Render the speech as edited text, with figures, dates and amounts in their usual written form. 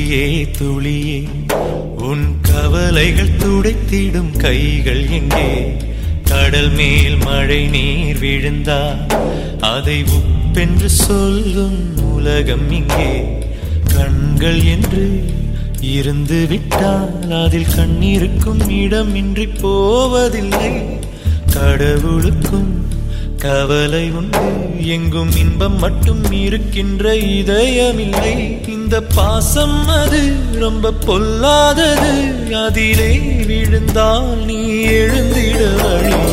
துளியே துளியே உன் கவலைகள் துடைத்திடும் கைகள் எங்கே? கடல் மேல் மழை நீர் விழுந்தால் அதை உப்பென்று சொல்லும் உலகம் இங்கே. கண்கள் என்று இருந்து விட்டால் அதில் கண்ணீருக்கும் இடமின்றி போவதில்லை. கடவுளுக்கும் கவலை உண்டு, எங்கும் இன்பம் மட்டும் இருக்கின்ற இதயமில்லை. இந்த பாசம் அது ரொம்ப பொல்லாதது, அதிலே விழுந்தால் நீ எழுந்திட வழி